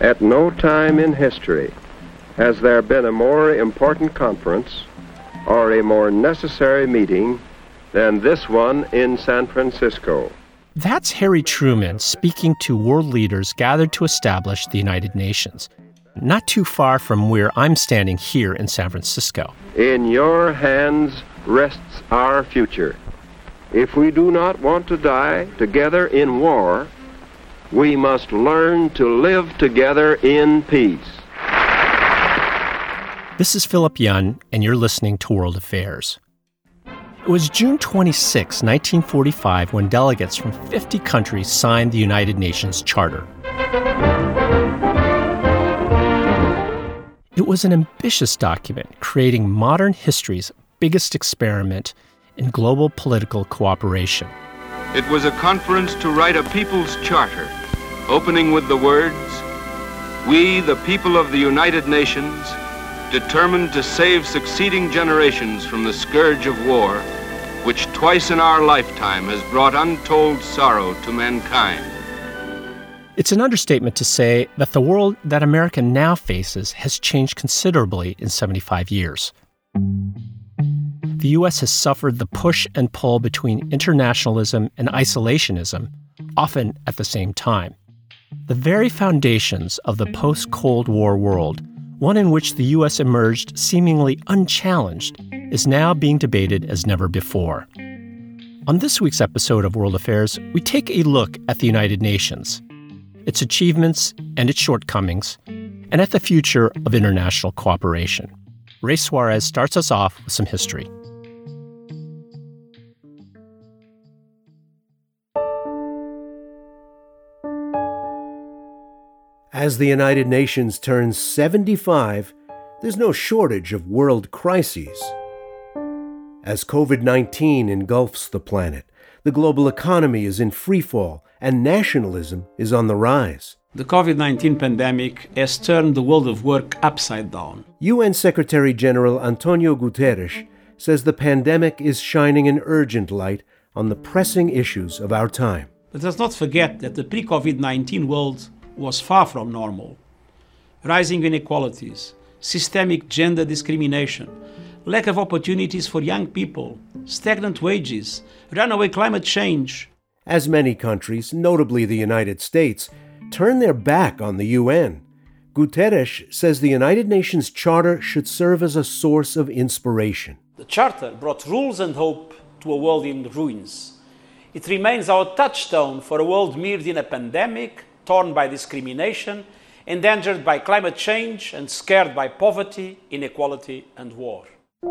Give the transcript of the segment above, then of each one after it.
At no time in history has there been a more important conference or a more necessary meeting than this one in San Francisco. That's Harry Truman speaking to world leaders gathered to establish the United Nations, not too far from where I'm standing here in San Francisco. In your hands rests our future. If we do not want to die together in war, we must learn to live together in peace. This is Philip Yun, and you're listening to World Affairs. It was June 26, 1945, when delegates from 50 countries signed the United Nations Charter. It was an ambitious document creating modern history's biggest experiment in global political cooperation. It was a conference to write a people's charter, opening with the words, "We, the people of the United Nations, determined to save succeeding generations from the scourge of war, which twice in our lifetime has brought untold sorrow to mankind." It's an understatement to say that the world that America now faces has changed considerably in 75 years. The U.S. has suffered the push and pull between internationalism and isolationism, often at the same time. The very foundations of the post-Cold War world, one in which the U.S. emerged seemingly unchallenged, is now being debated as never before. On this week's episode of World Affairs, we take a look at the United Nations, its achievements and its shortcomings, and at the future of international cooperation. Ray Suarez starts us off with some history. As the United Nations turns 75, there's no shortage of world crises. As COVID-19 engulfs the planet, the global economy is in freefall and nationalism is on the rise. The COVID-19 pandemic has turned the world of work upside down. UN Secretary General Antonio Guterres says the pandemic is shining an urgent light on the pressing issues of our time. But let's not forget that the pre-COVID-19 world was far from normal. Rising inequalities, systemic gender discrimination, lack of opportunities for young people, stagnant wages, runaway climate change. As many countries, notably the United States, turn their back on the UN, Guterres says the United Nations Charter should serve as a source of inspiration. The Charter brought rules and hope to a world in ruins. It remains our touchstone for a world mired in a pandemic, torn by discrimination, endangered by climate change, and scared by poverty, inequality, and war.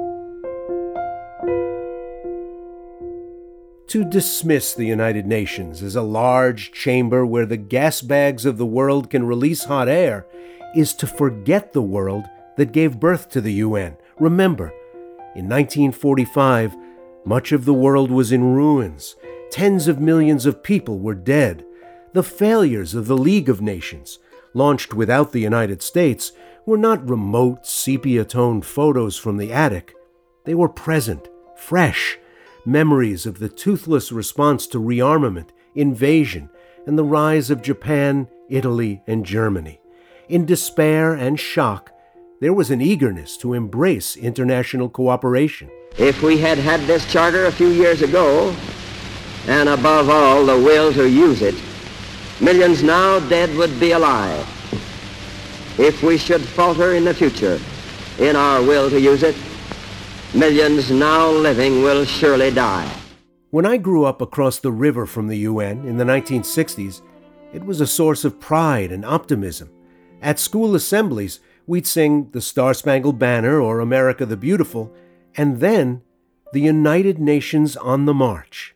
To dismiss the United Nations as a large chamber where the gas bags of the world can release hot air is to forget the world that gave birth to the UN. Remember, in 1945, much of the world was in ruins. Tens of millions of people were dead. The failures of the League of Nations, launched without the United States, were not remote, sepia-toned photos from the attic. They were present, fresh, memories of the toothless response to rearmament, invasion, and the rise of Japan, Italy, and Germany. In despair and shock, there was an eagerness to embrace international cooperation. If we had had this charter a few years ago, and above all, the will to use it, millions now dead would be alive. If we should falter in the future in our will to use it, millions now living will surely die. When I grew up across the river from the UN in the 1960s, it was a source of pride and optimism. At school assemblies, we'd sing the Star-Spangled Banner or America the Beautiful, and then the United Nations on the March.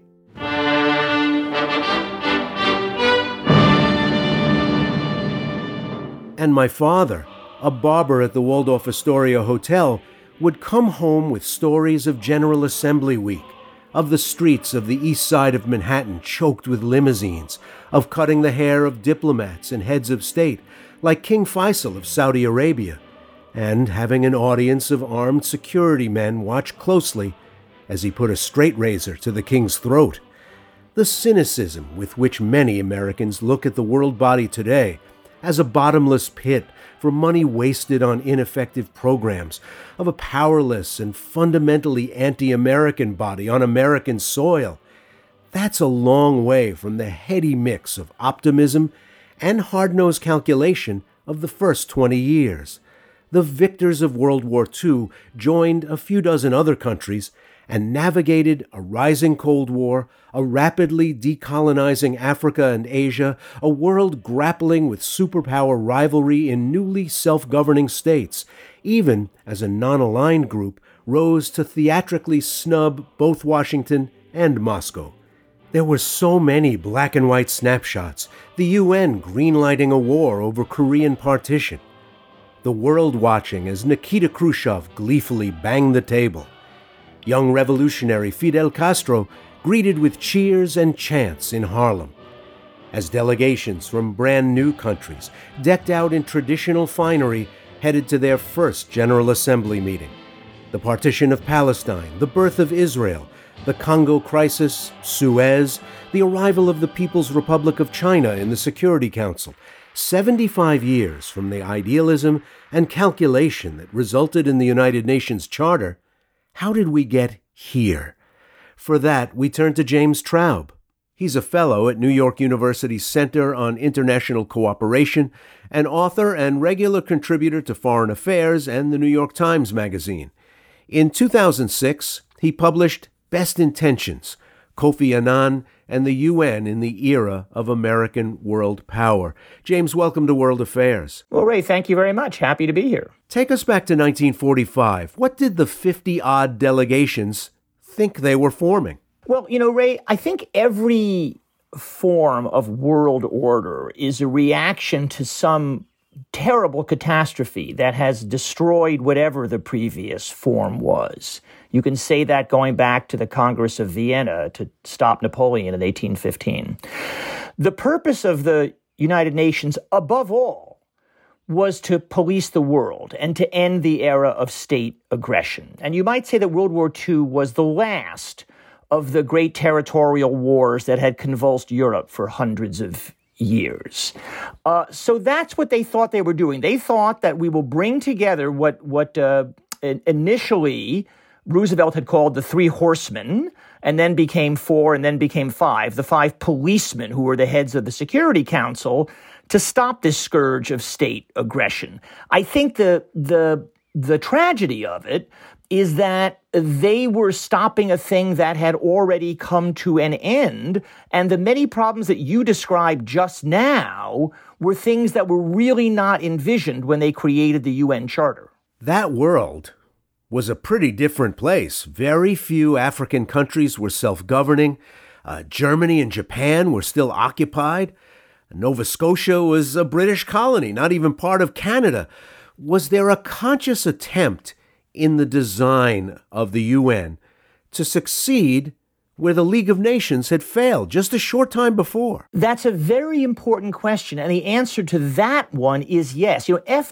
And my father, a barber at the Waldorf Astoria Hotel, would come home with stories of General Assembly Week, of the streets of the east side of Manhattan choked with limousines, of cutting the hair of diplomats and heads of state, like King Faisal of Saudi Arabia, and having an audience of armed security men watch closely as he put a straight razor to the king's throat. The cynicism with which many Americans look at the world body today, as a bottomless pit for money wasted on ineffective programs, of a powerless and fundamentally anti-American body on American soil. That's a long way from the heady mix of optimism and hard-nosed calculation of the first 20 years. The victors of World War II joined a few dozen other countries and navigated a rising Cold War, a rapidly decolonizing Africa and Asia, a world grappling with superpower rivalry in newly self-governing states, even as a non-aligned group rose to theatrically snub both Washington and Moscow. There were so many black and white snapshots, the UN greenlighting a war over Korean partition, the world watching as Nikita Khrushchev gleefully banged the table, young revolutionary Fidel Castro greeted with cheers and chants in Harlem, as delegations from brand new countries, decked out in traditional finery, headed to their first General Assembly meeting, the partition of Palestine, the birth of Israel, the Congo crisis, Suez, the arrival of the People's Republic of China in the Security Council. 75 years from the idealism and calculation that resulted in the United Nations Charter, how did we get here? For that, we turn to James Traub. He's a fellow at New York University's Center on International Cooperation, an author and regular contributor to Foreign Affairs and the New York Times Magazine. In 2006, he published Best Intentions, Kofi Annan and the UN in the Era of American World Power. James, welcome to World Affairs. Well, Ray, thank you very much. Happy to be here. Take us back to 1945. What did the 50-odd delegations think they were forming? Well, Ray, I think every form of world order is a reaction to some terrible catastrophe that has destroyed whatever the previous form was. You can say that going back to the Congress of Vienna to stop Napoleon in 1815. The purpose of the United Nations, above all, was to police the world and to end the era of state aggression. And you might say that World War II was the last of the great territorial wars that had convulsed Europe for hundreds of years. So that's what they thought they were doing. They thought that we will bring together what initially Roosevelt had called the Three Horsemen, and then became four, and then became five, the five policemen who were the heads of the Security Council, to stop this scourge of state aggression. I think the tragedy of it is that they were stopping a thing that had already come to an end, and the many problems that you described just now were things that were really not envisioned when they created the UN Charter. That world was a pretty different place. Very few African countries were self-governing. Germany and Japan were still occupied. Nova Scotia was a British colony, not even part of Canada. Was there a conscious attempt in the design of the UN to succeed where the League of Nations had failed just a short time before? That's a very important question, and the answer to that one is yes.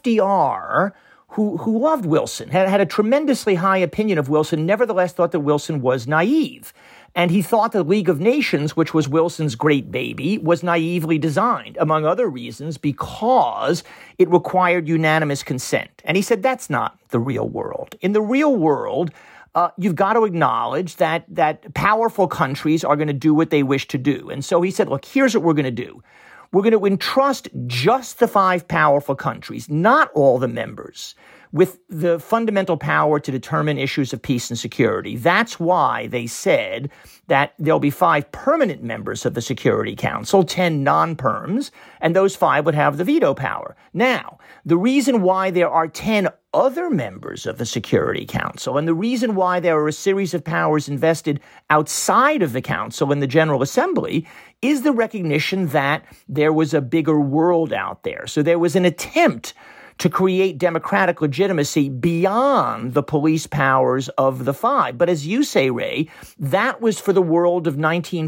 FDR, who loved Wilson, had a tremendously high opinion of Wilson, nevertheless thought that Wilson was naive. And he thought the League of Nations, which was Wilson's great baby, was naively designed, among other reasons, because it required unanimous consent. And he said that's not the real world. In the real world, you've got to acknowledge that powerful countries are going to do what they wish to do. And so he said, look, here's what we're going to do. We're going to entrust just the five powerful countries, not all the members, with the fundamental power to determine issues of peace and security. That's why they said that there'll be 5 permanent members of the Security Council, 10 non-perms, and those 5 would have the veto power. Now, the reason why there are 10 other members of the Security Council, and the reason why there are a series of powers invested outside of the Council in the General Assembly, is the recognition that there was a bigger world out there. So there was an attempt to create democratic legitimacy beyond the police powers of the 5. But as you say, Ray, that was for the world of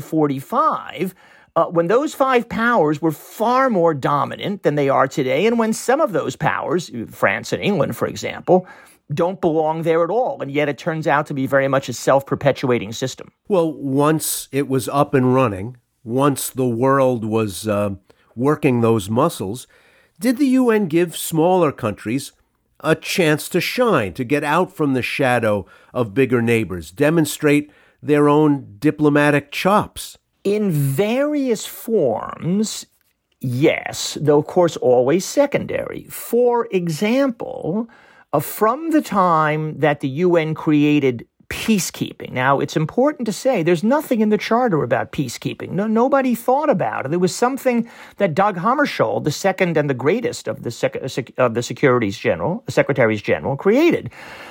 1945, when those 5 powers were far more dominant than they are today, and when some of those powers, France and England, for example, don't belong there at all. And yet it turns out to be very much a self-perpetuating system. Well, once it was up and running, once the world was working those muscles, Did the UN give smaller countries a chance to shine, to get out from the shadow of bigger neighbors, demonstrate their own diplomatic chops? In various forms, yes, though of course always secondary. For example, from the time that the UN created peacekeeping. Now, it's important to say there's nothing in the charter about peacekeeping. Nobody thought about it. It was something that Dag Hammarskjöld, the second and the greatest of the Secretaries General, created.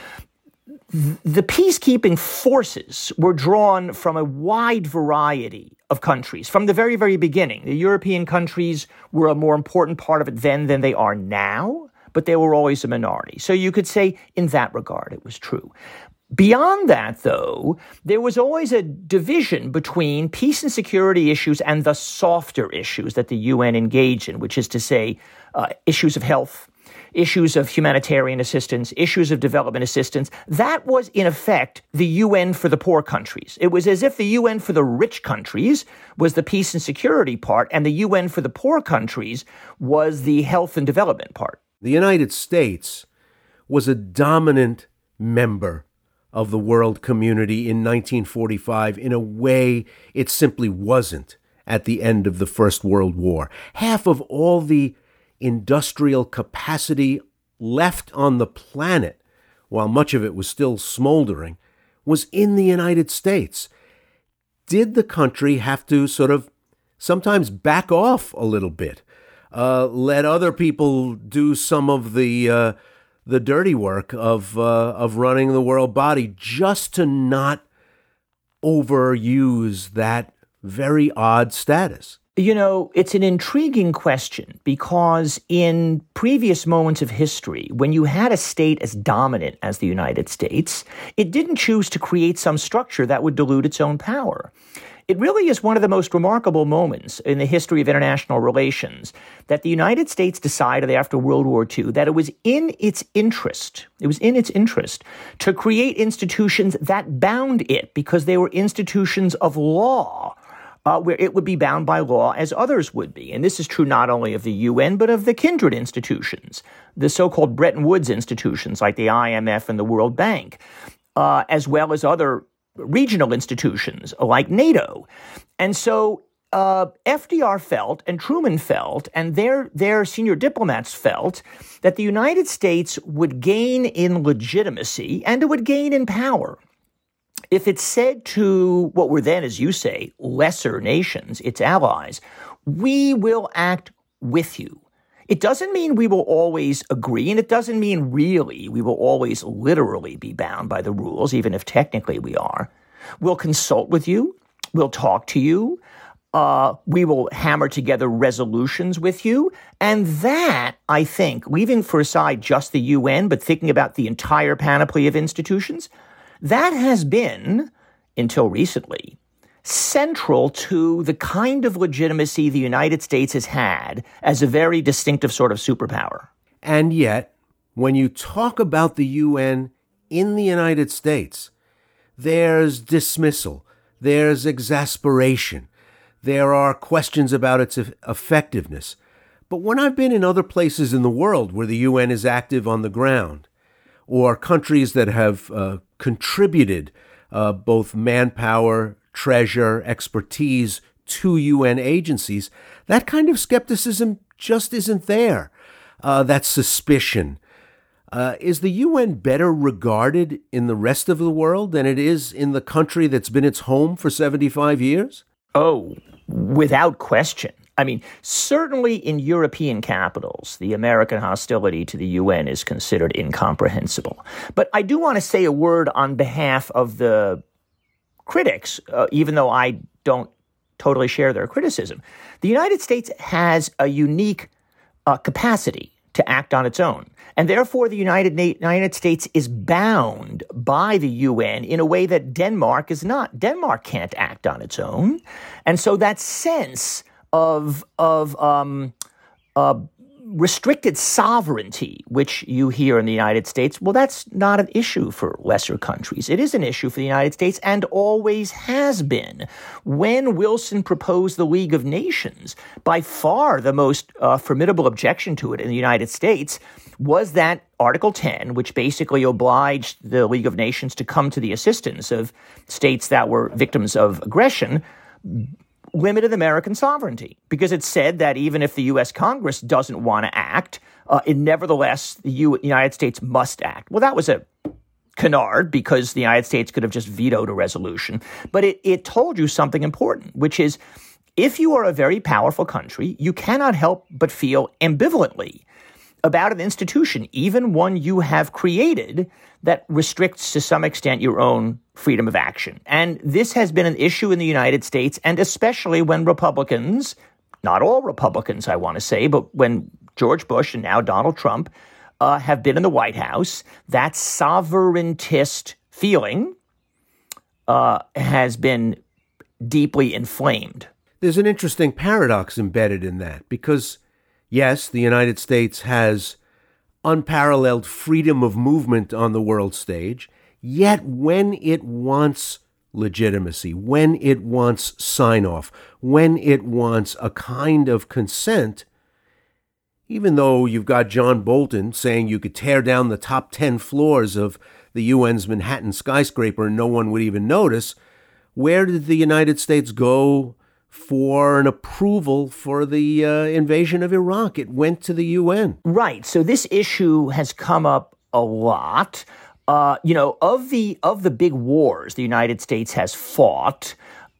The peacekeeping forces were drawn from a wide variety of countries. From the very, very beginning, the European countries were a more important part of it then than they are now, but they were always a minority. So you could say in that regard it was true. Beyond that, though, there was always a division between peace and security issues and the softer issues that the UN engaged in, which is to say issues of health, issues of humanitarian assistance, issues of development assistance. That was, in effect, the UN for the poor countries. It was as if the UN for the rich countries was the peace and security part, and the UN for the poor countries was the health and development part. The United States was a dominant member of the world community in 1945 in a way it simply wasn't at the end of the First World War. Half of all the industrial capacity left on the planet, while much of it was still smoldering, was in the United States. Did the country have to sort of sometimes back off a little bit, let other people do some of the dirty work of running the world body, just to not overuse that very odd status? You know, it's an intriguing question because in previous moments of history, when you had a state as dominant as the United States, it didn't choose to create some structure that would dilute its own power. It really is one of the most remarkable moments in the history of international relations that the United States decided after World War II that it was in its interest to create institutions that bound it because they were institutions of law, where it would be bound by law as others would be. And this is true not only of the UN, but of the kindred institutions, the so-called Bretton Woods institutions like the IMF and the World Bank, as well as other regional institutions like NATO. And so FDR felt and Truman felt and their senior diplomats felt that the United States would gain in legitimacy and it would gain in power if it said to what were then, as you say, lesser nations, its allies, we will act with you. It doesn't mean we will always agree, and it doesn't mean really we will always literally be bound by the rules, even if technically we are. We'll consult with you. We'll talk to you. We will hammer together resolutions with you. And that, I think, leaving for aside just the UN, but thinking about the entire panoply of institutions, that has been, until recently, central to the kind of legitimacy the United States has had as a very distinctive sort of superpower. And yet, when you talk about the UN in the United States, there's dismissal, there's exasperation, there are questions about its effectiveness. But when I've been in other places in the world where the UN is active on the ground, or countries that have contributed both manpower, treasure, expertise to UN agencies, that kind of skepticism just isn't there. That suspicion. Is the UN better regarded in the rest of the world than it is in the country that's been its home for 75 years? Oh, without question. I mean, certainly in European capitals, the American hostility to the UN is considered incomprehensible. But I do want to say a word on behalf of the critics, even though I don't totally share their criticism. The United States has a unique capacity to act on its own. And therefore, the United States is bound by the UN in a way that Denmark is not. Denmark can't act on its own. And so that sense of restricted sovereignty, which you hear in the United States, well, that's not an issue for lesser countries. It is an issue for the United States and always has been. When Wilson proposed the League of Nations, by far the most formidable objection to it in the United States was that Article 10, which basically obliged the League of Nations to come to the assistance of states that were victims of aggression, limited American sovereignty, because it said that even if the U.S. Congress doesn't want to act, nevertheless, the United States must act. Well, that was a canard, because the United States could have just vetoed a resolution. But it told you something important, which is if you are a very powerful country, you cannot help but feel ambivalently about an institution, even one you have created, that restricts to some extent your own freedom of action. And this has been an issue in the United States, and especially when Republicans, not all Republicans, I want to say, but when George Bush and now Donald Trump have been in the White House, that sovereigntist feeling has been deeply inflamed. There's an interesting paradox embedded in that, because yes, the United States has unparalleled freedom of movement on the world stage, yet when it wants legitimacy, when it wants sign-off, when it wants a kind of consent, even though you've got John Bolton saying you could tear down the top 10 floors of the UN's Manhattan skyscraper and no one would even notice, where did the United States go for an approval for the invasion of Iraq? It went to the UN. Right. So this issue has come up a lot. Of the big wars the United States has fought,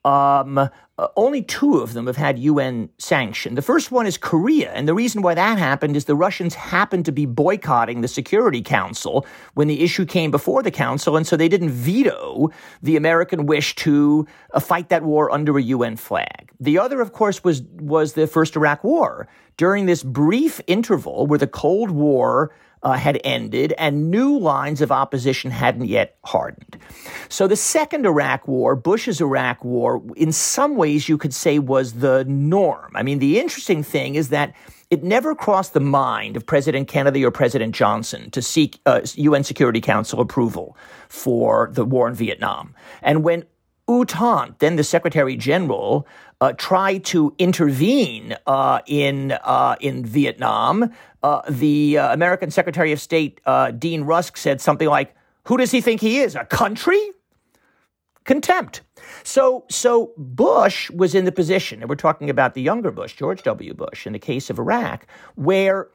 only two of them have had UN sanction. The first one is Korea, and the reason why that happened is the Russians happened to be boycotting the Security Council when the issue came before the Council, and so they didn't veto the American wish to fight that war under a UN flag. The other, of course, was the first Iraq War. During this brief interval where the Cold War had ended and new lines of opposition hadn't yet hardened. So the second Iraq War, Bush's Iraq War, in some ways you could say was the norm. I mean, the interesting thing is that it never crossed the mind of President Kennedy or President Johnson to seek UN Security Council approval for the war in Vietnam. And when U Thant, then the Secretary General, tried to intervene in Vietnam, the American Secretary of State, Dean Rusk, said something like, "Who does he think he is, a country?" Contempt. So Bush was in the position, and we're talking about the younger Bush, George W. Bush, in the case of Iraq, where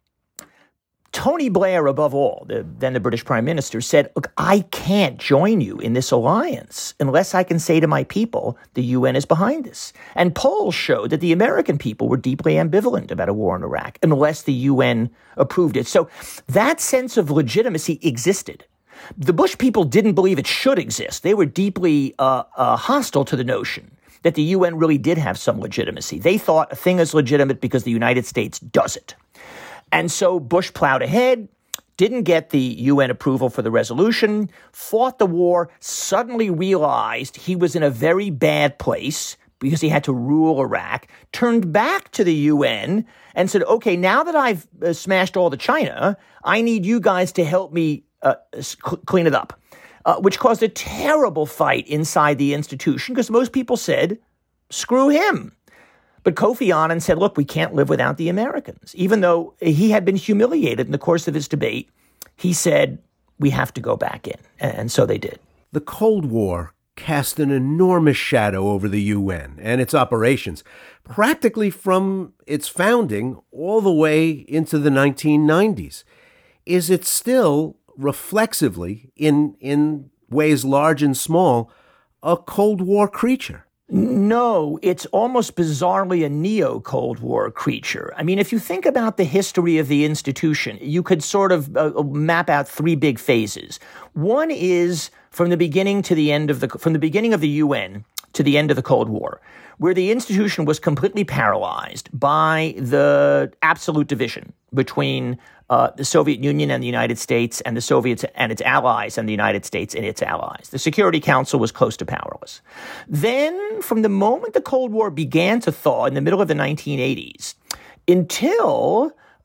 Tony Blair, above all, then the British Prime Minister, said, look, I can't join you in this alliance unless I can say to my people, the UN is behind this. And polls showed that the American people were deeply ambivalent about a war in Iraq unless the UN approved it. So that sense of legitimacy existed. The Bush people didn't believe it should exist. They were deeply hostile to the notion that the UN really did have some legitimacy. They thought a thing is legitimate because the United States does it. And so Bush plowed ahead, didn't get the UN approval for the resolution, fought the war, suddenly realized he was in a very bad place because he had to rule Iraq, turned back to the UN and said, okay, now that I've smashed all the China, I need you guys to help me clean it up, which caused a terrible fight inside the institution because most people said, screw him. But Kofi Annan said, look, we can't live without the Americans. Even though he had been humiliated in the course of his debate, he said, we have to go back in. And so they did. The Cold War cast an enormous shadow over the UN and its operations, practically from its founding all the way into the 1990s. Is it still reflexively, in ways large and small, a Cold War creature? No, it's almost bizarrely a neo-Cold War creature. I mean, if you think about the history of the institution, you could sort of map out three big phases. One is from the beginning of the UN to the end of the Cold War, where the institution was completely paralyzed by the absolute division between the Soviet Union and the United States, and the Soviets and its allies, and the United States and its allies. The Security Council was close to powerless. Then, from the moment the Cold War began to thaw in the middle of the 1980s, until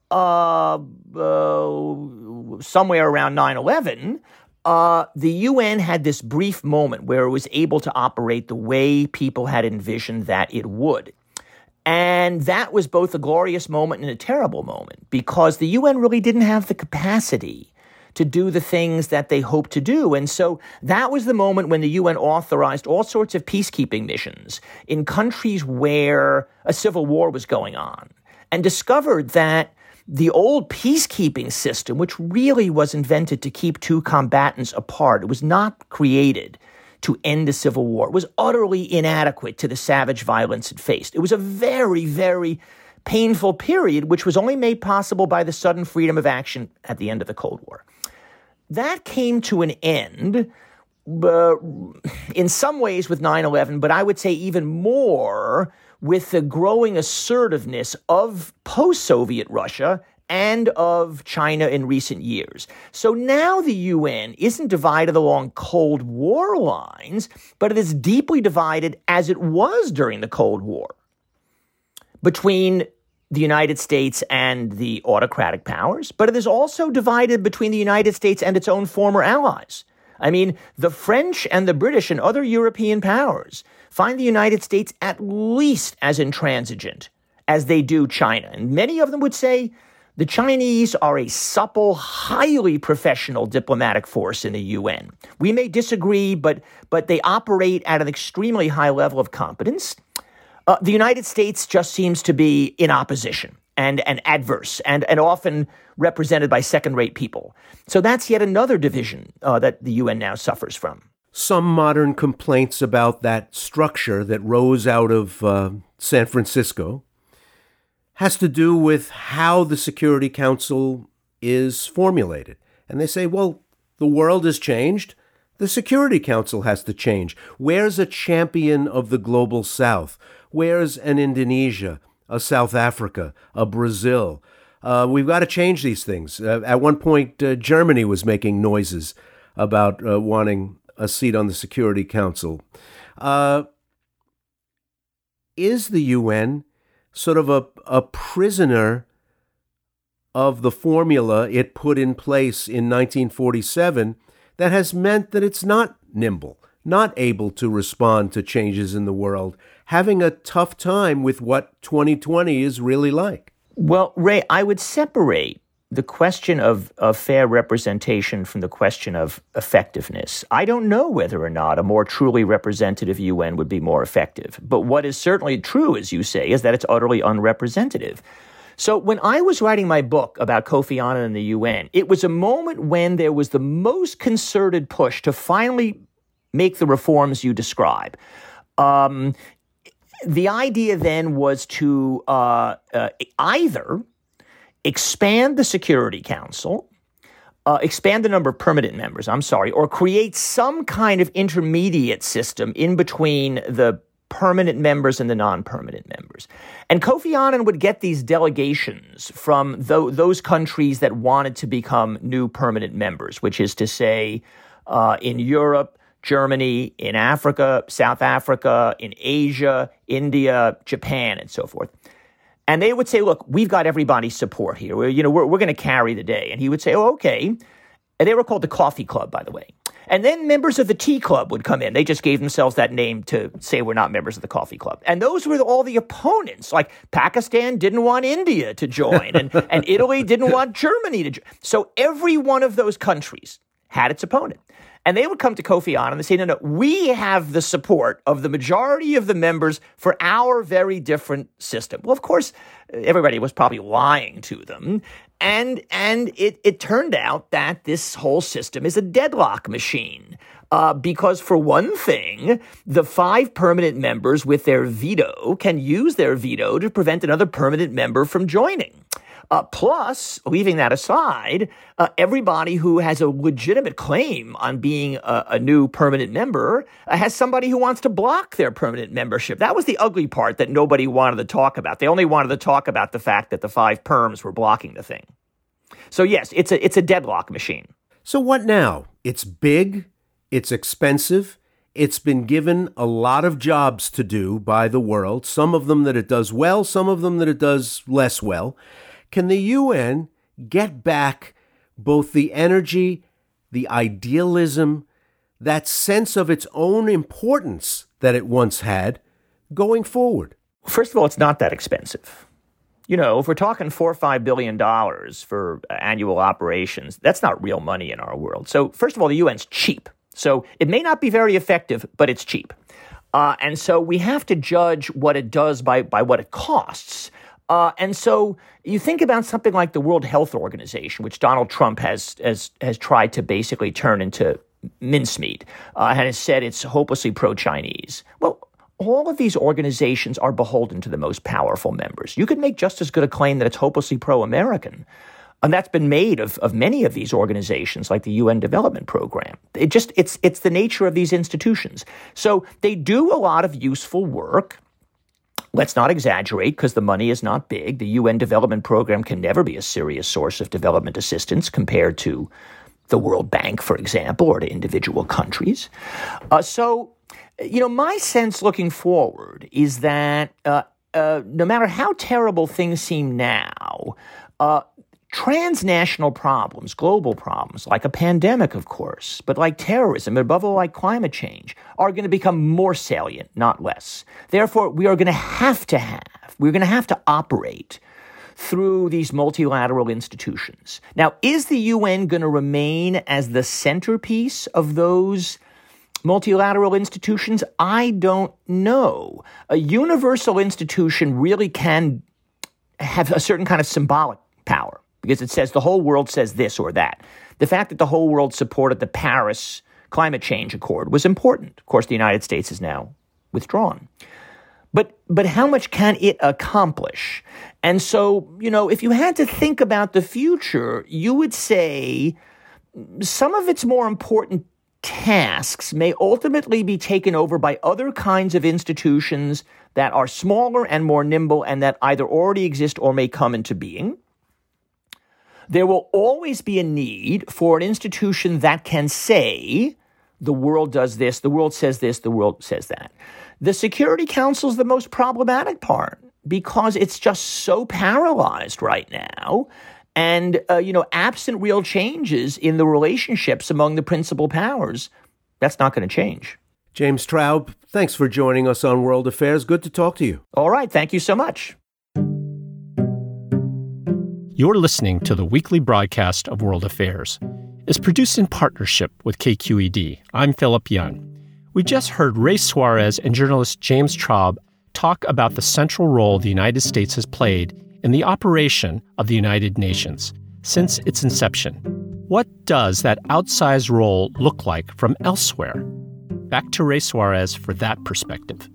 somewhere around 9/11, the UN had this brief moment where it was able to operate the way people had envisioned that it would. And that was both a glorious moment and a terrible moment, because the UN really didn't have the capacity to do the things that they hoped to do. And so that was the moment when the UN authorized all sorts of peacekeeping missions in countries where a civil war was going on, and discovered that the old peacekeeping system, which really was invented to keep two combatants apart, it was not created to end a civil war, it was utterly inadequate to the savage violence it faced. It was a very, very painful period, which was only made possible by the sudden freedom of action at the end of the Cold War. That came to an end in some ways with 9/11, but I would say even more with the growing assertiveness of post-Soviet Russia and of China in recent years. So now the UN isn't divided along Cold War lines, but it is deeply divided, as it was during the Cold War, between the United States and the autocratic powers, but it is also divided between the United States and its own former allies. I mean, the French and the British and other European powers find the United States at least as intransigent as they do China. And many of them would say the Chinese are a supple, highly professional diplomatic force in the UN. We may disagree, but they operate at an extremely high level of competence. The United States just seems to be in opposition and adverse and often represented by second-rate people. So that's yet another division that the UN now suffers from. Some modern complaints about that structure that rose out of San Francisco has to do with how the Security Council is formulated. And they say, well, the world has changed. The Security Council has to change. Where's a champion of the global South? Where's an Indonesia, a South Africa, a Brazil? We've got to change these things. At one point, Germany was making noises about wanting a seat on the Security Council. Is the UN sort of a prisoner of the formula it put in place in 1947 that has meant that it's not nimble, not able to respond to changes in the world, having a tough time with what 2020 is really like? Well, Ray, I would separate the question of fair representation from the question of effectiveness. I don't know whether or not a more truly representative UN would be more effective. But what is certainly true, as you say, is that it's utterly unrepresentative. So when I was writing my book about Kofi Annan and the UN, it was a moment when there was the most concerted push to finally make the reforms you describe. The idea then was to either expand the Security Council, expand the number of permanent members, or create some kind of intermediate system in between the permanent members and the non-permanent members. And Kofi Annan would get these delegations from those countries that wanted to become new permanent members, which is to say, in Europe, Germany, in Africa, South Africa, in Asia, India, Japan, and so forth. And they would say, look, we've got everybody's support here. We're going to carry the day. And he would say, oh, okay. And they were called the Coffee Club, by the way. And then members of the Tea Club would come in. They just gave themselves that name to say we're not members of the Coffee Club. And those were all the opponents. Like Pakistan didn't want India to join, and Italy didn't want Germany to join. So every one of those countries had its opponent. And they would come to Kofi Annan and say, no, we have the support of the majority of the members for our very different system. Well, of course, everybody was probably lying to them. And it turned out that this whole system is a deadlock machine. Because for one thing, the 5 permanent members with their veto can use their veto to prevent another permanent member from joining. Plus, leaving that aside, everybody who has a legitimate claim on being a new permanent member has somebody who wants to block their permanent membership. That was the ugly part that nobody wanted to talk about. They only wanted to talk about the fact that the 5 perms were blocking the thing. So yes, it's a deadlock machine. So what now? It's big, it's expensive, it's been given a lot of jobs to do by the world, some of them that it does well, some of them that it does less well. Can the UN get back both the energy, the idealism, that sense of its own importance that it once had going forward? First of all, it's not that expensive. You know, if we're talking $4 or $5 billion for annual operations, that's not real money in our world. So first of all, the UN's cheap. So it may not be very effective, but it's cheap. And so we have to judge what it does by what it costs. And so you think about something like the World Health Organization, which Donald Trump has tried to basically turn into mincemeat, and has said it's hopelessly pro-Chinese. Well, all of these organizations are beholden to the most powerful members. You could make just as good a claim that it's hopelessly pro-American. And that's been made of many of these organizations, like the UN Development Program. It's the nature of these institutions. So they do a lot of useful work. Let's not exaggerate, because the money is not big. The UN Development Program can never be a serious source of development assistance compared to the World Bank, for example, or to individual countries. So, you know, my sense looking forward is that no matter how terrible things seem now, transnational problems, global problems, like a pandemic, of course, but like terrorism, and above all, like climate change, are going to become more salient, not less. Therefore, we're going to have to operate through these multilateral institutions. Now, is the UN going to remain as the centerpiece of those multilateral institutions? I don't know. A universal institution really can have a certain kind of symbolic power, because it says the whole world says this or that. The fact that the whole world supported the Paris Climate Change Accord was important. Of course, the United States is now withdrawn. But how much can it accomplish? And so, you know, if you had to think about the future, you would say some of its more important tasks may ultimately be taken over by other kinds of institutions that are smaller and more nimble and that either already exist or may come into being. There will always be a need for an institution that can say, the world does this, the world says this, the world says that. The Security Council is the most problematic part because it's just so paralyzed right now. And, absent real changes in the relationships among the principal powers, that's not going to change. James Traub, thanks for joining us on World Affairs. Good to talk to you. All right. Thank you so much. You're listening to the weekly broadcast of World Affairs. It's produced in partnership with KQED. I'm Philip Young. We just heard Ray Suarez and journalist James Traub talk about the central role the United States has played in the operation of the United Nations since its inception. What does that outsized role look like from elsewhere? Back to Ray Suarez for that perspective.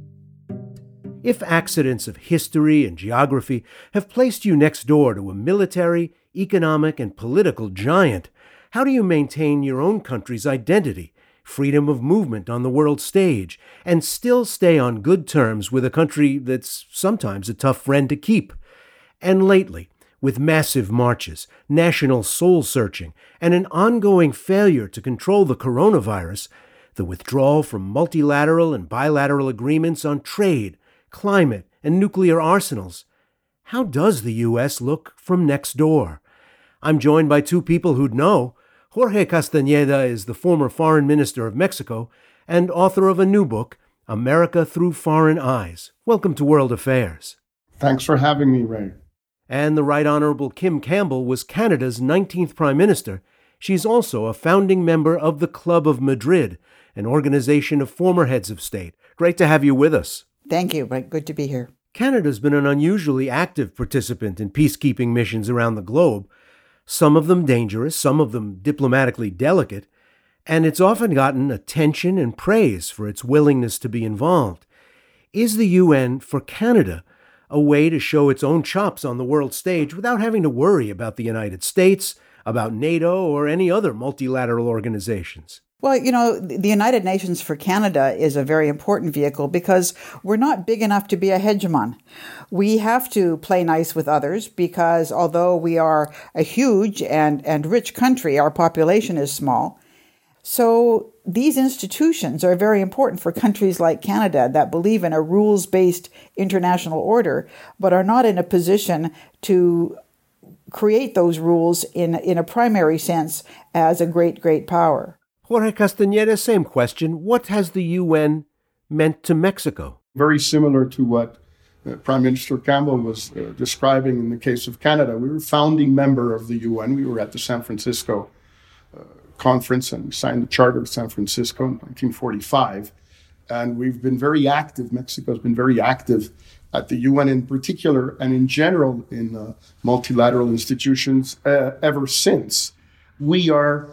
If accidents of history and geography have placed you next door to a military, economic, and political giant, how do you maintain your own country's identity, freedom of movement on the world stage, and still stay on good terms with a country that's sometimes a tough friend to keep? And lately, with massive marches, national soul-searching, and an ongoing failure to control the coronavirus, the withdrawal from multilateral and bilateral agreements on trade, climate, and nuclear arsenals, how does the U.S. look from next door? I'm joined by two people who'd know. Jorge Castañeda is the former foreign minister of Mexico and author of a new book, America Through Foreign Eyes. Welcome to World Affairs. Thanks for having me, Ray. And the Right Honorable Kim Campbell was Canada's 19th Prime Minister. She's also a founding member of the Club of Madrid, an organization of former heads of state. Great to have you with us. Thank you. Good to be here. Canada's been an unusually active participant in peacekeeping missions around the globe, some of them dangerous, some of them diplomatically delicate, and it's often gotten attention and praise for its willingness to be involved. Is the UN, for Canada, a way to show its own chops on the world stage without having to worry about the United States, about NATO, or any other multilateral organizations? Well, the United Nations for Canada is a very important vehicle because we're not big enough to be a hegemon. We have to play nice with others because although we are a huge and rich country, our population is small. So these institutions are very important for countries like Canada that believe in a rules-based international order, but are not in a position to create those rules in a primary sense as a great power. Jorge Castañeda, same question. What has the UN meant to Mexico? Very similar to what Prime Minister Campbell was describing in the case of Canada. We were a founding member of the UN. We were at the San Francisco conference, and we signed the Charter of San Francisco in 1945. And we've been very active. Mexico has been very active at the UN in particular, and in general in multilateral institutions ever since. We are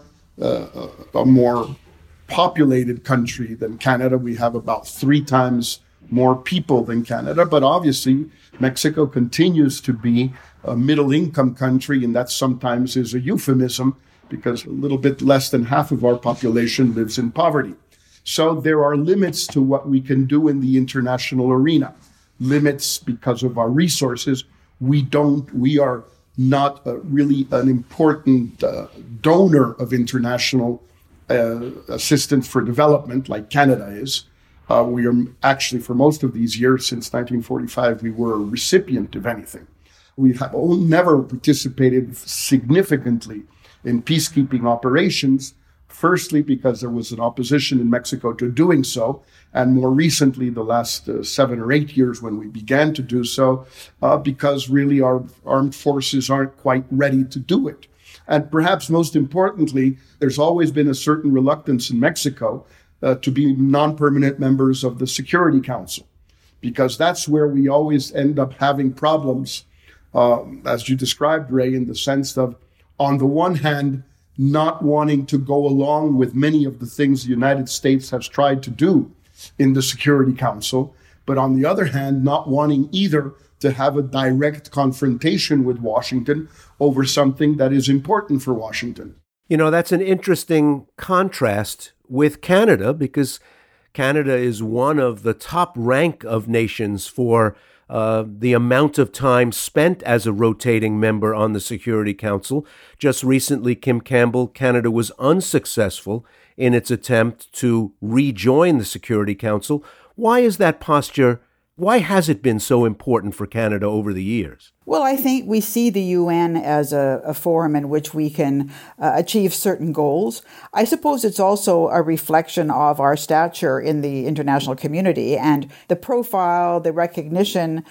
a more populated country than Canada. We have about 3 times more people than Canada, but obviously Mexico continues to be a middle-income country, and that sometimes is a euphemism because a little bit less than half of our population lives in poverty. So there are limits to what we can do in the international arena. Limits because of our resources. We are not really an important donor of international assistance for development like Canada is. We are actually, for most of these years, since 1945, we were a recipient of anything. We have never participated significantly in peacekeeping operations, firstly because there was an opposition in Mexico to doing so, and more recently, the last 7 or 8 years when we began to do so, because really our armed forces aren't quite ready to do it. And perhaps most importantly, there's always been a certain reluctance in Mexico to be non-permanent members of the Security Council, because that's where we always end up having problems, as you described, Ray, in the sense of, on the one hand, not wanting to go along with many of the things the United States has tried to do in the Security Council, but on the other hand, not wanting either to have a direct confrontation with Washington over something that is important for Washington. You know, that's an interesting contrast with Canada, because Canada is one of the top rank of nations for the amount of time spent as a rotating member on the Security Council. Just recently, Kim Campbell, Canada was unsuccessful in its attempt to rejoin the Security Council. Why is that posture? Why has it been so important for Canada over the years? Well, I think we see the UN as a forum in which we can achieve certain goals. I suppose it's also a reflection of our stature in the international community and the profile, the recognition,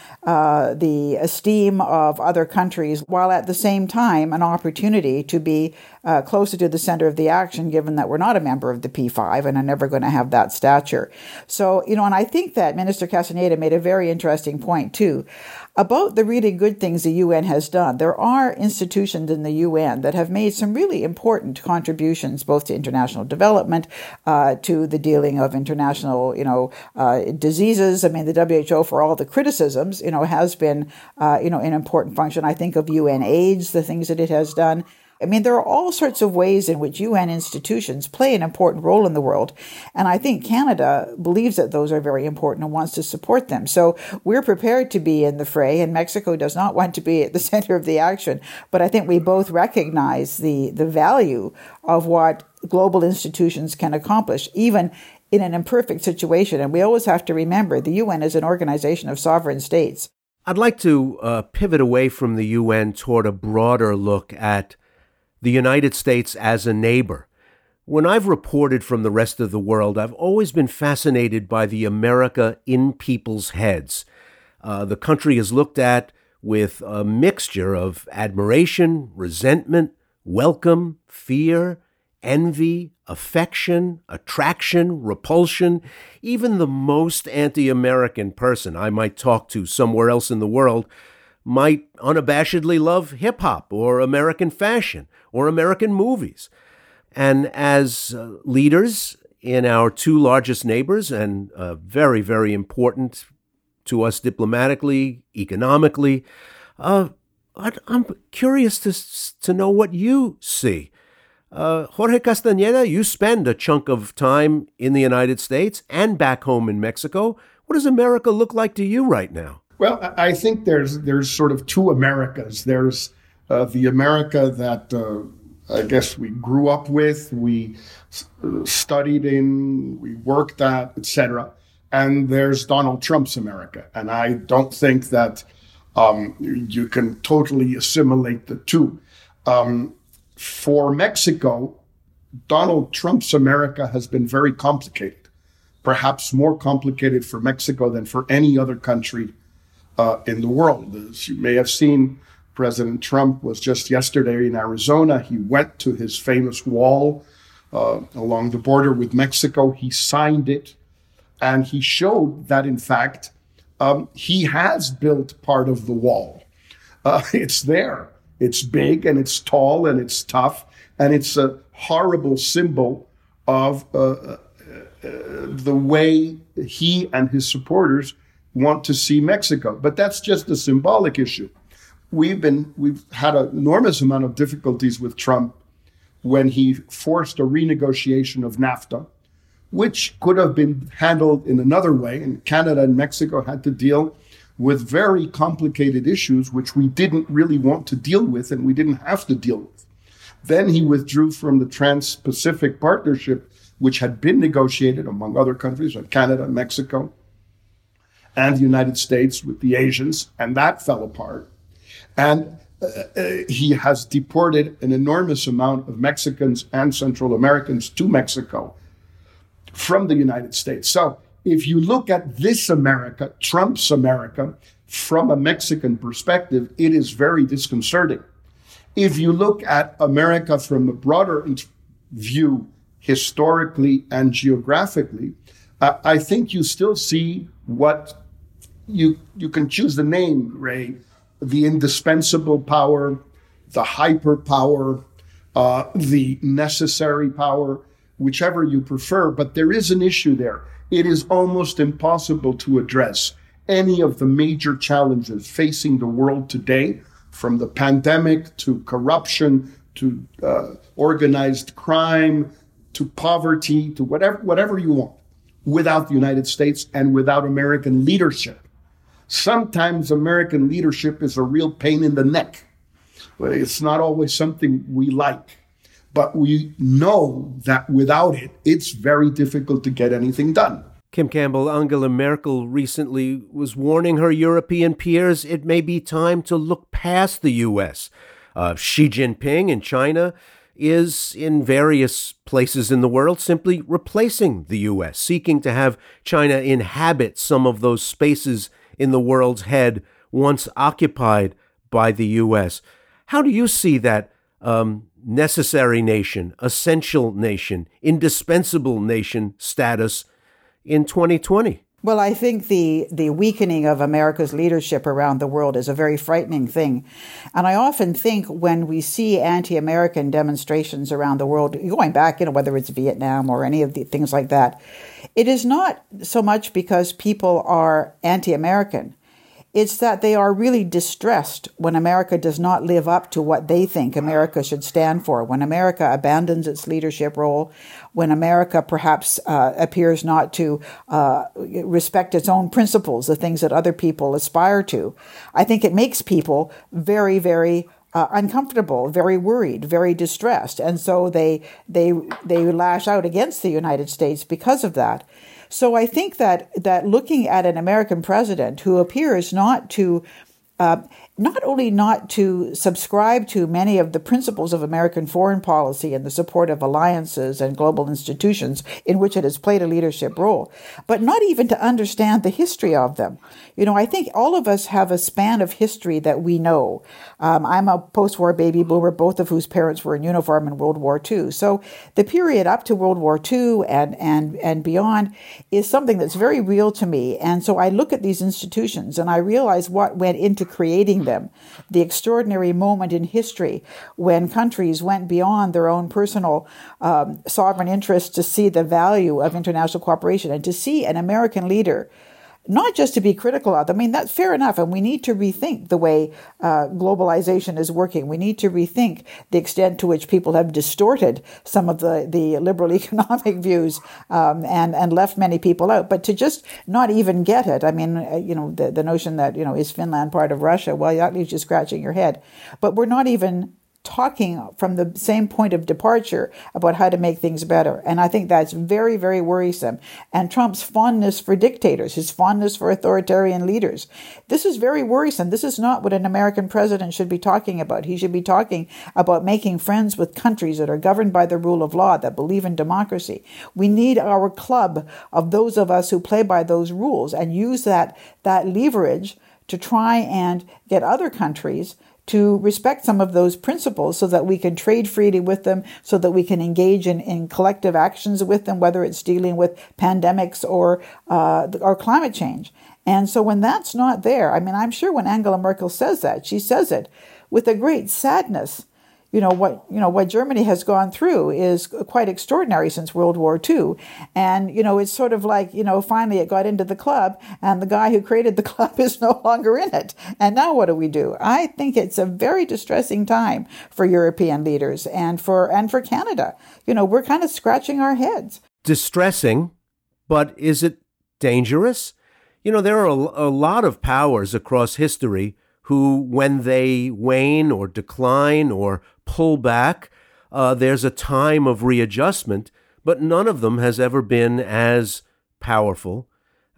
the esteem of other countries, while at the same time an opportunity to be closer to the center of the action, given that we're not a member of the P5 and are never going to have that stature. So, and I think that Minister Castañeda made a very interesting point, too, about the really good things the UN has done. There are institutions in the UN that have made some really important contributions, both to international development, to the dealing of international, diseases. I mean, the WHO, for all the criticisms, has been, an important function. I think of UNAIDS, the things that it has done. I mean, there are all sorts of ways in which UN institutions play an important role in the world. And I think Canada believes that those are very important and wants to support them. So we're prepared to be in the fray, and Mexico does not want to be at the center of the action. But I think we both recognize the value of what global institutions can accomplish, even in an imperfect situation. And we always have to remember the UN is an organization of sovereign states. I'd like to pivot away from the UN toward a broader look at the United States as a neighbor. When I've reported from the rest of the world, I've always been fascinated by the America in people's heads. The country is looked at with a mixture of admiration, resentment, welcome, fear, envy, affection, attraction, repulsion. Even the most anti-American person I might talk to somewhere else in the world might unabashedly love hip-hop or American fashion or American movies. And as leaders in our 2 largest neighbors, and very, very important to us diplomatically, economically, I'm curious to know what you see. Jorge Castañeda, you spend a chunk of time in the United States and back home in Mexico. What does America look like to you right now? Well, I think there's sort of 2 Americas. There's the America that I guess we grew up with, we studied in, we worked at, etc. And there's Donald Trump's America. And I don't think that You can totally assimilate the two. For Mexico, Donald Trump's America has been very complicated, perhaps more complicated for Mexico than for any other country in the world. As you may have seen, President Trump was just yesterday in Arizona. He went to his famous wall along the border with Mexico. He signed it, and he showed that, in fact, he has built part of the wall. It's there. It's big, and it's tall, and it's tough, and it's a horrible symbol of the way he and his supporters want to see Mexico. But that's just a symbolic issue. We've had an enormous amount of difficulties with Trump when he forced a renegotiation of NAFTA, which could have been handled in another way. And Canada and Mexico had to deal with very complicated issues, which we didn't really want to deal with, and we didn't have to deal with. Then he withdrew from the Trans-Pacific Partnership, which had been negotiated among other countries like Canada, Mexico, and the United States with the Asians, and that fell apart. And he has deported an enormous amount of Mexicans and Central Americans to Mexico from the United States. So if you look at this America, Trump's America, from a Mexican perspective, it is very disconcerting. If you look at America from a broader view, historically and geographically, I think you still see what you can choose the name, Ray, the indispensable power, the hyperpower, the necessary power, whichever you prefer. But there is an issue there. It is almost impossible to address any of the major challenges facing the world today, from the pandemic to corruption to organized crime to poverty to whatever you want, without the United States and without American leadership. Sometimes American leadership is a real pain in the neck. It's not always something we like, but we know that without it, it's very difficult to get anything done. Kim Campbell, Angela Merkel recently was warning her European peers it may be time to look past the U.S. Xi Jinping in China is in various places in the world simply replacing the U.S., seeking to have China inhabit some of those spaces in the world's head once occupied by the U.S. How do you see that necessary nation, essential nation, indispensable nation status in 2020? Well, I think the weakening of America's leadership around the world is a very frightening thing. And I often think when we see anti-American demonstrations around the world, going back, whether it's Vietnam or any of the things like that, it is not so much because people are anti-American. It's that they are really distressed when America does not live up to what they think America should stand for, when America abandons its leadership role, when America perhaps appears not to respect its own principles, the things that other people aspire to. I think it makes people very, very uncomfortable, very worried, very distressed. And so they lash out against the United States because of that. So I think that looking at an American president who appears not only not to subscribe to many of the principles of American foreign policy and the support of alliances and global institutions in which it has played a leadership role, but not even to understand the history of them. I think all of us have a span of history that we know. I'm a post-war baby boomer, both of whose parents were in uniform in World War II. So the period up to World War II and beyond is something that's very real to me. And so I look at these institutions and I realize what went into creating them, the extraordinary moment in history when countries went beyond their own personal sovereign interests to see the value of international cooperation and to see an American leader, not just to be critical of them. I mean, that's fair enough, and we need to rethink the way globalization is working. We need to rethink the extent to which people have distorted some of the liberal economic views and left many people out. But to just not even get it, I mean, the notion that, is Finland part of Russia? Well, that leaves you scratching your head. But we're not even talking from the same point of departure about how to make things better. And I think that's very, very worrisome. And Trump's fondness for dictators, his fondness for authoritarian leaders, this is very worrisome. This is not what an American president should be talking about. He should be talking about making friends with countries that are governed by the rule of law, that believe in democracy. We need our club of those of us who play by those rules and use that leverage to try and get other countries to respect some of those principles so that we can trade freely with them, so that we can engage in collective actions with them, whether it's dealing with pandemics or climate change. And so when that's not there, I mean, I'm sure when Angela Merkel says that, she says it with a great sadness. What Germany has gone through is quite extraordinary since World War II. And, it's sort of like, finally it got into the club and the guy who created the club is no longer in it. And now what do? I think it's a very distressing time for European leaders and for Canada. We're kind of scratching our heads. Distressing, but is it dangerous? There are a lot of powers across history who, when they wane or decline or pull back, there's a time of readjustment, but none of them has ever been as powerful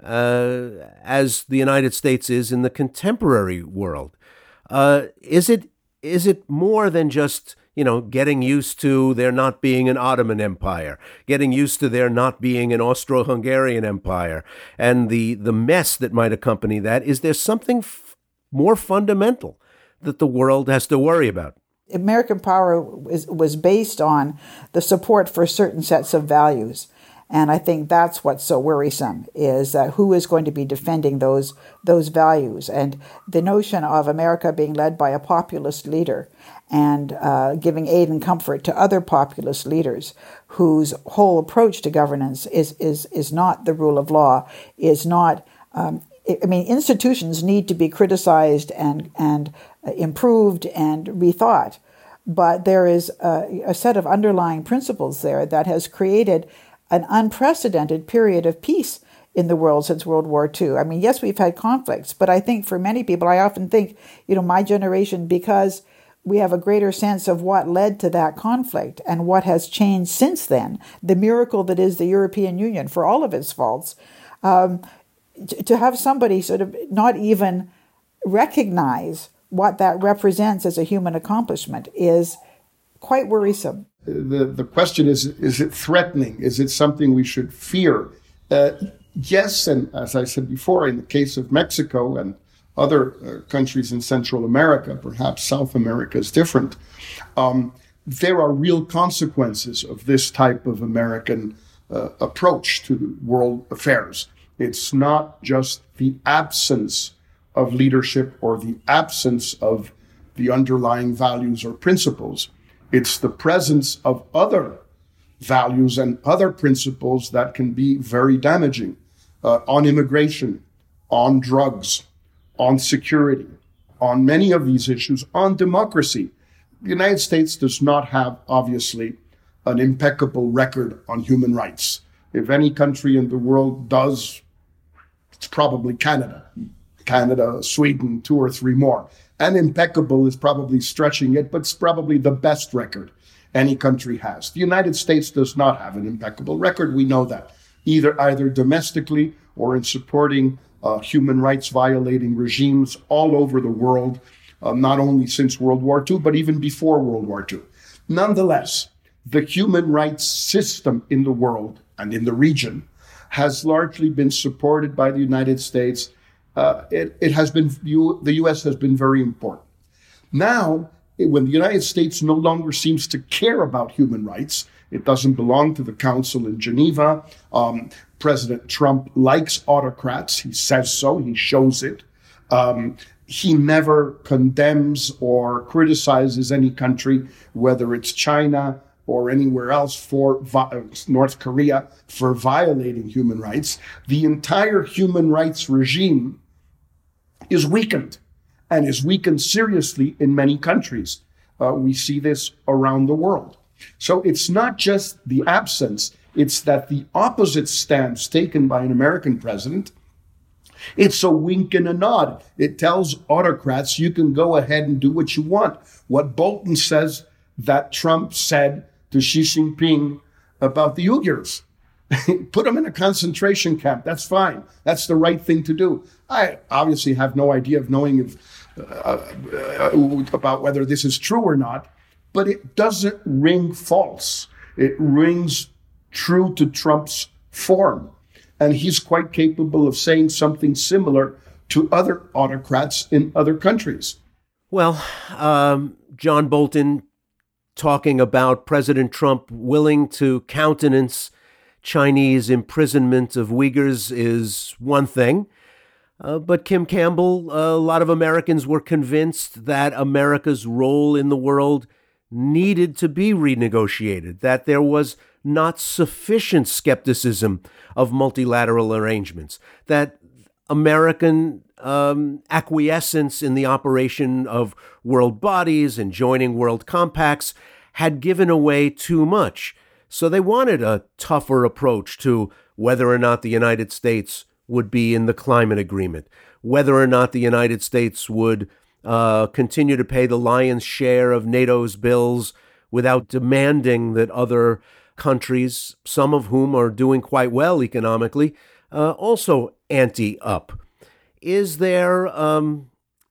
as the United States is in the contemporary world. Is it more than just, getting used to there not being an Ottoman Empire, getting used to there not being an Austro-Hungarian Empire, and the mess that might accompany that? Is there something more fundamental that the world has to worry about? American power was based on the support for certain sets of values. And I think that's what's so worrisome, is that who is going to be defending those values. And the notion of America being led by a populist leader and giving aid and comfort to other populist leaders whose whole approach to governance is not the rule of law, is not... institutions need to be criticized and improved and rethought. But there is a set of underlying principles there that has created an unprecedented period of peace in the world since World War II. I mean, yes, we've had conflicts, but I think for many people, I often think, my generation, because we have a greater sense of what led to that conflict and what has changed since then, the miracle that is the European Union, for all of its faults, to have somebody sort of not even recognize what that represents as a human accomplishment is quite worrisome. The question is it threatening? Is it something we should fear? Yes, and as I said before, in the case of Mexico and other countries in Central America, perhaps South America is different, there are real consequences of this type of American approach to world affairs. It's not just the absence of leadership or the absence of the underlying values or principles. It's the presence of other values and other principles that can be very damaging on immigration, on drugs, on security, on many of these issues, on democracy. The United States does not have, obviously, an impeccable record on human rights. If any country in the world does, it's probably Canada. Canada, Sweden, 2 or 3 more. And impeccable is probably stretching it, but it's probably the best record any country has. The United States does not have an impeccable record. We know that, either domestically or in supporting human rights violating regimes all over the world, not only since World War II, but even before World War II. Nonetheless, the human rights system in the world and in the region has largely been supported by the United States. It has been, the U.S. has been very important. Now, when the United States no longer seems to care about human rights, it doesn't belong to the Council in Geneva. President Trump likes autocrats. He says so. He shows it. He never condemns or criticizes any country, whether it's China or anywhere else, for North Korea, for violating human rights. The entire human rights regime is weakened, and is weakened seriously in many countries. We see this around the world. So it's not just the absence, it's that the opposite stance taken by an American president It's a wink and a nod. It tells autocrats you can go ahead and do what you want. What Bolton says that Trump said to Xi Jinping about the Uyghurs. Put them in a concentration camp. That's fine. That's the right thing to do. I obviously have no idea of knowing about whether this is true or not, but it doesn't ring false. It rings true to Trump's form. And he's quite capable of saying something similar to other autocrats in other countries. Well, John Bolton talking about President Trump willing to countenance Chinese imprisonment of Uyghurs is one thing. But Kim Campbell, a lot of Americans were convinced that America's role in the world needed to be renegotiated, that there was not sufficient skepticism of multilateral arrangements, that American acquiescence in the operation of world bodies and joining world compacts had given away too much. So they wanted a tougher approach to whether or not the United States would be in the climate agreement, whether or not the United States would continue to pay the lion's share of NATO's bills without demanding that other countries, some of whom are doing quite well economically, also ante up. Is there a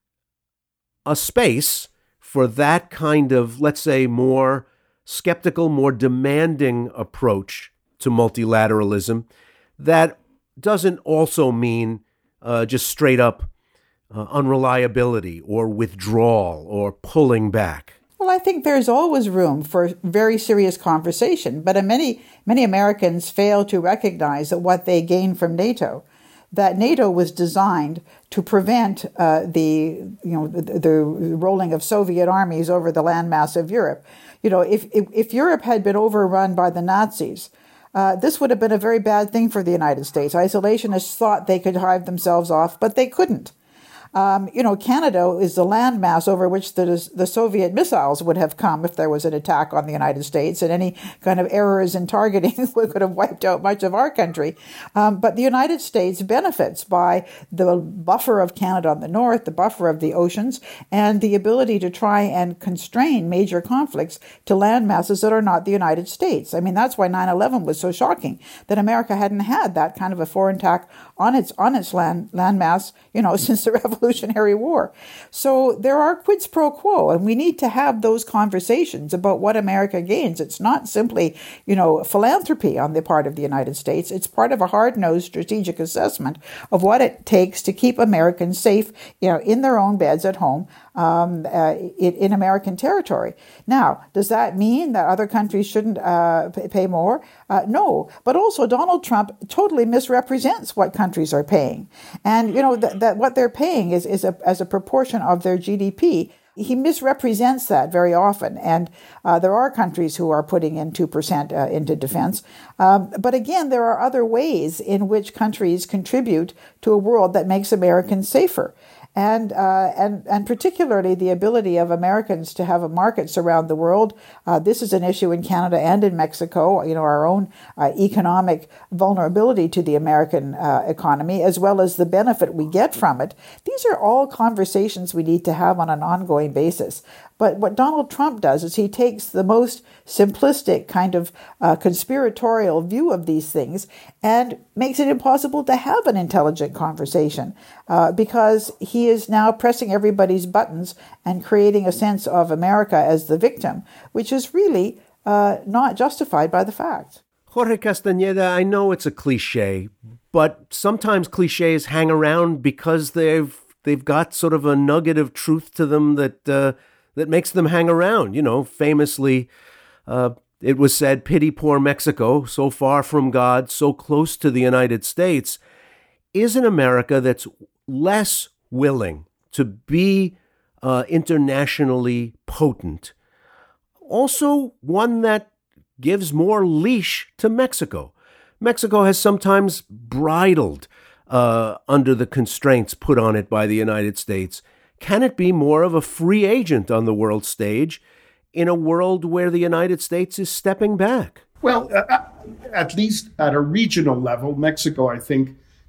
space for that kind of, let's say, more skeptical, more demanding approach to multilateralism that doesn't also mean just straight up unreliability or withdrawal or pulling back? Well, I think there's always room for very serious conversation, but many Americans fail to recognize that what they gain from NATO, that NATO was designed to prevent the rolling of Soviet armies over the landmass of Europe. You know, if Europe had been overrun by the Nazis, this would have been a very bad thing for the United States. Isolationists thought they could hive themselves off, but they couldn't. Canada is the landmass over which the Soviet missiles would have come if there was an attack on the United States, and any kind of errors in targeting could have wiped out much of our country. But the United States benefits by the buffer of Canada on the north, the buffer of the oceans, and the ability to try and constrain major conflicts to land masses that are not the United States. I mean, that's why 9/11 was so shocking, that America hadn't had that kind of a foreign attack on its landmass, since the Revolutionary War. So there are quids pro quo, and we need to have those conversations about what America gains. It's not simply, philanthropy on the part of the United States. It's part of a hard-nosed strategic assessment of what it takes to keep Americans safe, in their own beds at home, in American territory. Now, does that mean that other countries shouldn't pay more? No, but also Donald Trump totally misrepresents what countries are paying, and that what they're paying is as a proportion of their GDP. He misrepresents that very often, and there are countries who are putting in 2% into defense. But again, there are other ways in which countries contribute to a world that makes Americans safer. And particularly the ability of Americans to have markets around the world. This is an issue in Canada and in Mexico, our own economic vulnerability to the American economy, as well as the benefit we get from it. These are all conversations we need to have on an ongoing basis. But what Donald Trump does is he takes the most simplistic kind of conspiratorial view of these things and makes it impossible to have an intelligent conversation because he is now pressing everybody's buttons and creating a sense of America as the victim, which is really not justified by the facts. Jorge Castañeda, I know it's a cliche, but sometimes cliches hang around because they've got sort of a nugget of truth to them that makes them hang around. Famously, it was said, pity poor Mexico, so far from God, so close to the United States. Is an America that's less willing to be internationally potent also one that gives more leash to Mexico? Mexico has sometimes bridled under the constraints put on it by the United States. Can it be more of a free agent on the world stage in a world where the United States is stepping back? Well, at least at a regional level, Mexico, I think,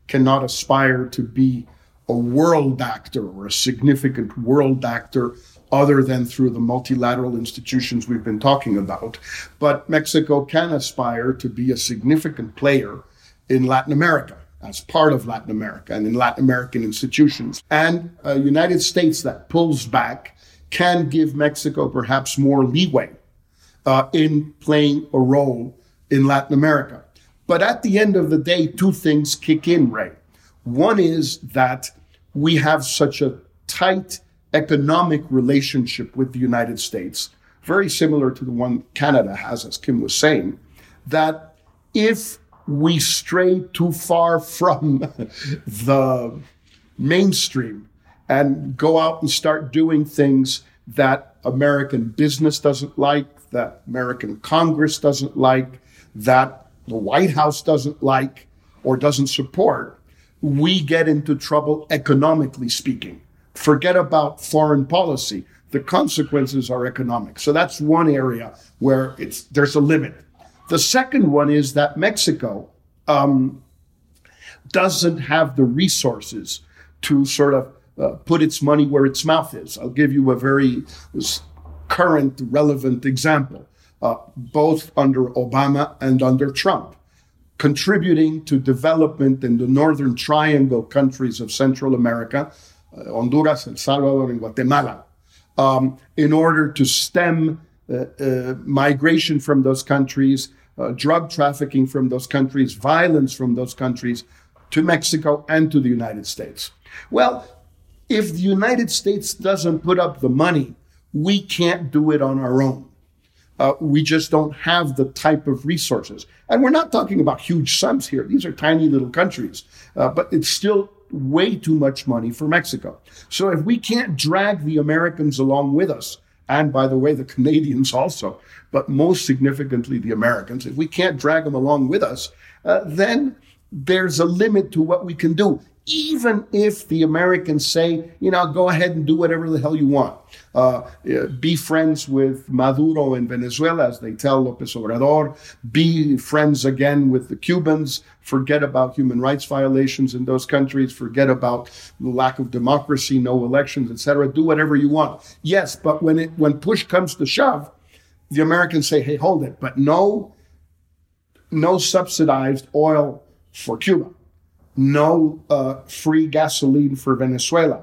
cannot aspire to be a world actor or a significant world actor other than through the multilateral institutions we've been talking about. But Mexico can aspire to be a significant player in Latin America, as part of Latin America and in Latin American institutions. And a United States that pulls back can give Mexico perhaps more leeway in playing a role in Latin America. But at the end of the day, two things kick in, Ray. One is that we have such a tight economic relationship with the United States, very similar to the one Canada has, as Kim was saying, that if we stray too far from the mainstream and go out and start doing things that American business doesn't like, that American Congress doesn't like, that the White House doesn't like or doesn't support, we get into trouble economically speaking. Forget about foreign policy. The consequences are economic. So that's one area where there's a limit. The second one is that Mexico doesn't have the resources to sort of put its money where its mouth is. I'll give you a very current, relevant example, both under Obama and under Trump, contributing to development in the Northern Triangle countries of Central America, Honduras, El Salvador, and Guatemala, in order to stem migration from those countries, drug trafficking from those countries, violence from those countries to Mexico and to the United States. Well, if the United States doesn't put up the money, we can't do it on our own. We just don't have the type of resources. And we're not talking about huge sums here. These are tiny little countries, but it's still way too much money for Mexico. So if we can't drag the Americans along with us, and by the way, the Canadians also, but most significantly the Americans, if we can't drag them along with us, then there's a limit to what we can do. Even if the Americans say, go ahead and do whatever the hell you want. Be friends with Maduro in Venezuela, as they tell López Obrador. Be friends again with the Cubans. Forget about human rights violations in those countries. Forget about the lack of democracy, no elections, etc. Do whatever you want. Yes, but when push comes to shove, the Americans say, hey, hold it. But no subsidized oil for Cuba. No free gasoline for Venezuela.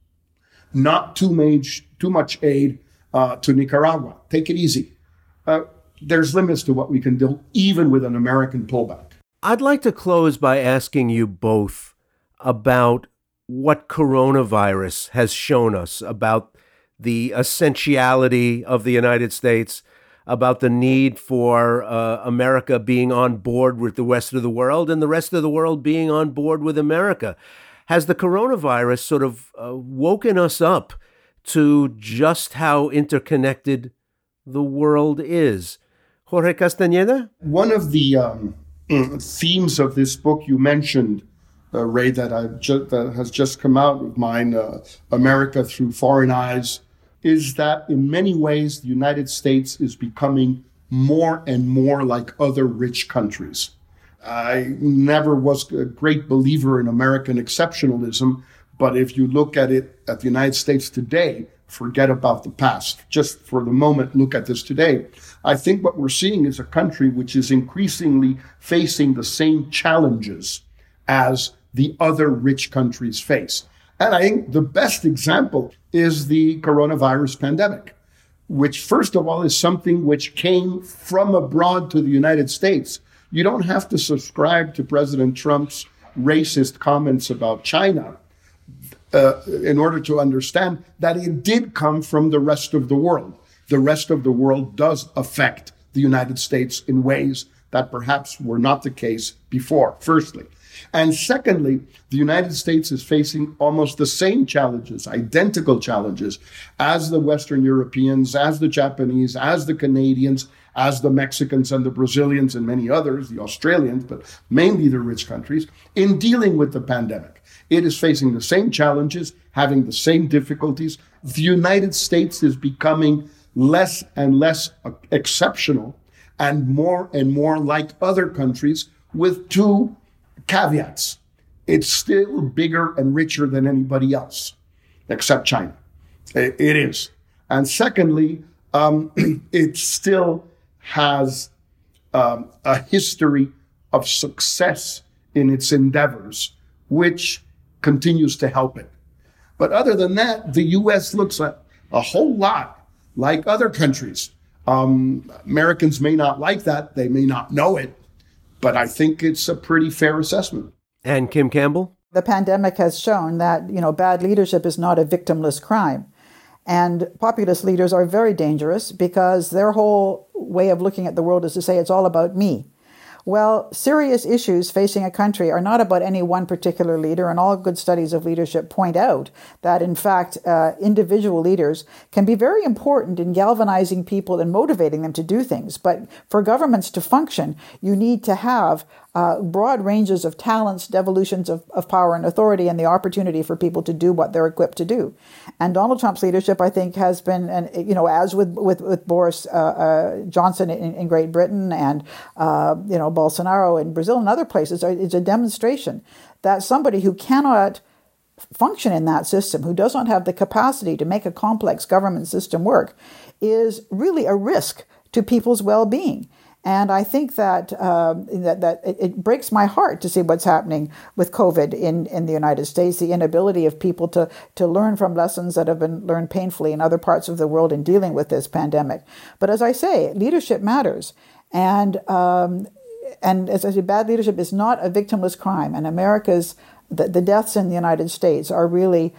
Not too much aid to Nicaragua. Take it easy. There's limits to what we can do, even with an American pullback. I'd like to close by asking you both about what coronavirus has shown us about the essentiality of the United States, about the need for America being on board with the rest of the world and the rest of the world being on board with America. Has the coronavirus sort of woken us up to just how interconnected the world is? Jorge Castañeda? One of the themes of this book you mentioned, Ray, that has just come out of mine, America Through Foreign Eyes, is that in many ways, the United States is becoming more and more like other rich countries. I never was a great believer in American exceptionalism, but if you look at it at the United States today, forget about the past. Just for the moment, look at this today. I think what we're seeing is a country which is increasingly facing the same challenges as the other rich countries face. And I think the best example is the coronavirus pandemic, which, first of all, is something which came from abroad to the United States. You don't have to subscribe to President Trump's racist comments about China in order to understand that it did come from the rest of the world. The rest of the world does affect the United States in ways that perhaps were not the case before, firstly. And secondly, the United States is facing almost the same challenges, identical challenges, as the Western Europeans, as the Japanese, as the Canadians, as the Mexicans and the Brazilians and many others, the Australians, but mainly the rich countries, in dealing with the pandemic. It is facing the same challenges, having the same difficulties. The United States is becoming less and less exceptional and more like other countries, with two caveats. it's still bigger and richer than anybody else, except China. It is. And secondly, it still has a history of success in its endeavors, which continues to help it. But other than that, the U.S. looks a whole lot like other countries. Americans may not like that. They may not know it. But I think it's a pretty fair assessment. And Kim Campbell? The pandemic has shown that, bad leadership is not a victimless crime. And populist leaders are very dangerous because their whole way of looking at the world is to say it's all about me. Well, serious issues facing a country are not about any one particular leader, and all good studies of leadership point out that, in fact, individual leaders can be very important in galvanizing people and motivating them to do things. But for governments to function, you need to have broad ranges of talents, devolutions of power and authority, and the opportunity for people to do what they're equipped to do. And Donald Trump's leadership, I think, has been, as with Boris Johnson in Great Britain and, Bolsonaro in Brazil and other places, it's a demonstration that somebody who cannot function in that system, who does not have the capacity to make a complex government system work, is really a risk to people's well-being. And I think that it breaks my heart to see what's happening with COVID in the United States, the inability of people to learn from lessons that have been learned painfully in other parts of the world in dealing with this pandemic. But as I say, leadership matters. And as I say, bad leadership is not a victimless crime. And the deaths in the United States are really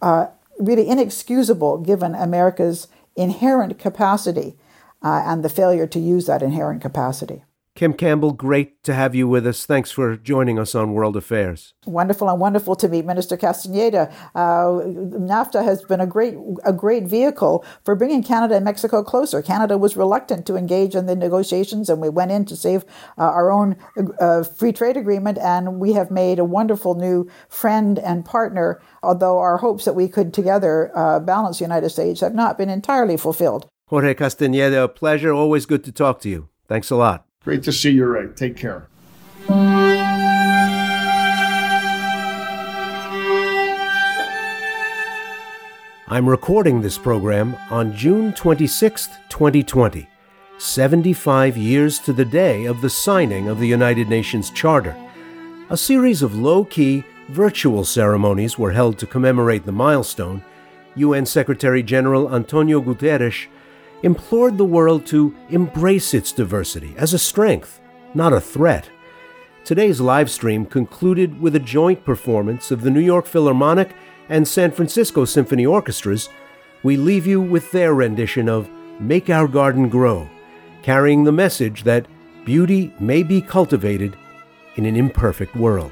inexcusable given America's inherent capacity and the failure to use that inherent capacity. Kim Campbell, great to have you with us. Thanks for joining us on World Affairs. Wonderful, and wonderful to meet Minister Castañeda. NAFTA has been a great vehicle for bringing Canada and Mexico closer. Canada was reluctant to engage in the negotiations, and we went in to save our own free trade agreement, and we have made a wonderful new friend and partner, although our hopes that we could together balance the United States have not been entirely fulfilled. Jorge Castañeda, a pleasure. Always good to talk to you. Thanks a lot. Great to see you, Ray. Take care. I'm recording this program on June 26, 2020, 75 years to the day of the signing of the United Nations Charter. A series of low-key, virtual ceremonies were held to commemorate the milestone. UN Secretary General Antonio Guterres implored the world to embrace its diversity as a strength, not a threat. Today's live stream concluded with a joint performance of the New York Philharmonic and San Francisco Symphony Orchestras. We leave you with their rendition of Make Our Garden Grow, carrying the message that beauty may be cultivated in an imperfect world.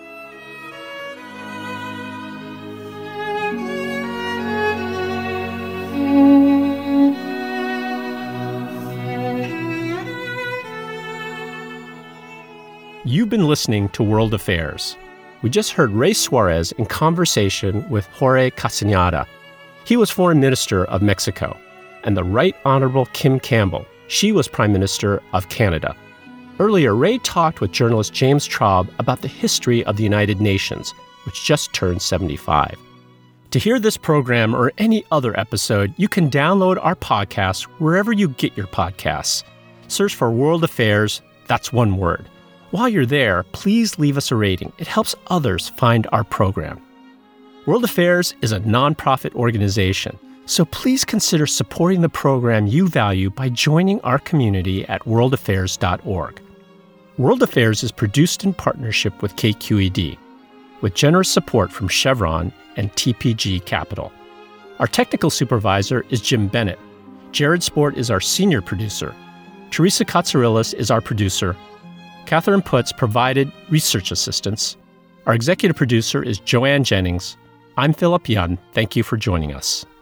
You've been listening to World Affairs. We just heard Ray Suarez in conversation with Jorge Castañeda. He was Foreign Minister of Mexico, and the Right Honorable Kim Campbell. She was Prime Minister of Canada. Earlier, Ray talked with journalist James Traub about the history of the United Nations, which just turned 75. To hear this program or any other episode, you can download our podcast wherever you get your podcasts. Search for World Affairs, that's one word. While you're there, please leave us a rating. It helps others find our program. World Affairs is a nonprofit organization, so please consider supporting the program you value by joining our community at worldaffairs.org. World Affairs is produced in partnership with KQED, with generous support from Chevron and TPG Capital. Our technical supervisor is Jim Bennett. Jared Sport is our senior producer. Teresa Katsourelis is our producer. Catherine Putz provided research assistance. Our executive producer is Joanne Jennings. I'm Philip Yun. Thank you for joining us.